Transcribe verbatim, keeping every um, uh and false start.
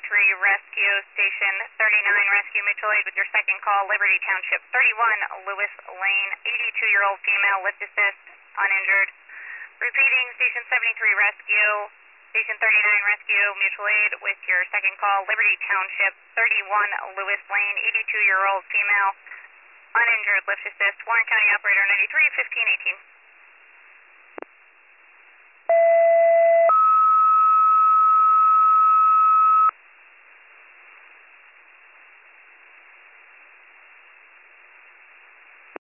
seventy-three Rescue, Station thirty-nine Rescue, mutual aid with your second call, Liberty Township, thirty-one Lewis Lane, eighty-two-year-old female, lift assist, uninjured. Repeating, Station seventy-three Rescue, Station thirty-nine Rescue, mutual aid with your second call, Liberty Township, thirty-one Lewis Lane, eighty-two-year-old female, uninjured, lift assist, Warren County Operator ninety-three fifteen eighteen.